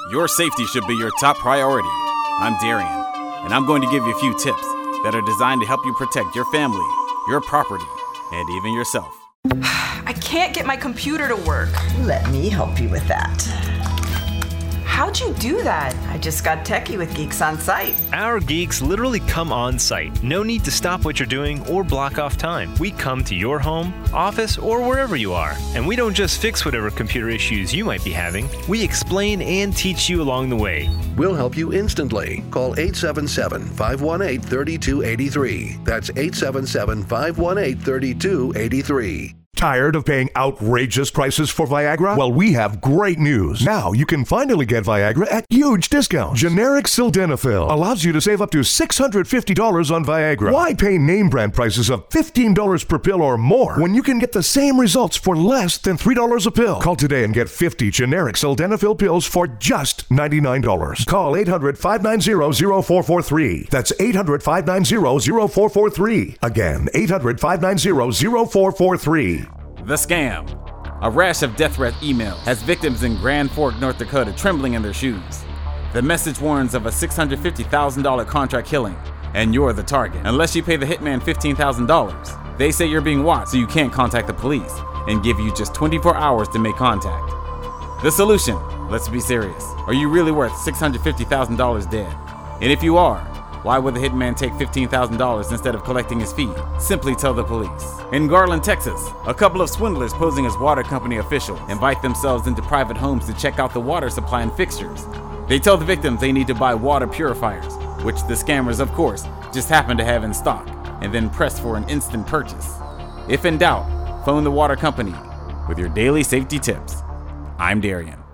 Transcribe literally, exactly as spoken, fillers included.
Your safety should be your top priority. I'm Darian, and I'm going to give you a few tips that are designed to help you protect your family, your property, and even yourself. I can't get my computer to work. Let me help you with that. How'd you do that? I just got techie with Geeks on Site. Our geeks literally come on site. No need to stop what you're doing or block off time. We come to your home, office, or wherever you are. And we don't just fix whatever computer issues you might be having. We explain and teach you along the way. We'll help you instantly. Call eight seven seven, five one eight, three two eight three. That's eight seven seven, five one eight, three two eight three. Tired of paying outrageous prices for Viagra? Well, we have great news. Now you can finally get Viagra at huge discounts. Generic sildenafil allows you to save up to six hundred fifty dollars on Viagra. Why pay name brand prices of fifteen dollars per pill or more when you can get the same results for less than three dollars a pill? Call today and get fifty generic sildenafil pills for just ninety-nine dollars. Call eight hundred, five nine zero, zero four four three. That's eight hundred, five nine zero, zero four four three. Again, eight hundred, five nine zero, zero four four three. The scam. A rash of death threat emails has victims in Grand Fork, North Dakota trembling in their shoes. The message warns of a six hundred fifty thousand dollars contract killing, and you're the target. Unless you pay the hitman fifteen thousand dollars. They say you're being watched so you can't contact the police, and give you just twenty-four hours to make contact. The solution, let's be serious. Are you really worth six hundred fifty thousand dollars dead? And if you are, why would the hitman take fifteen thousand dollars instead of collecting his fee? Simply tell the police. In Garland, Texas, a couple of swindlers posing as water company officials invite themselves into private homes to check out the water supply and fixtures. They tell the victims they need to buy water purifiers, which the scammers, of course, just happen to have in stock, and then press for an instant purchase. If in doubt, phone the water company with your daily safety tips. I'm Darian.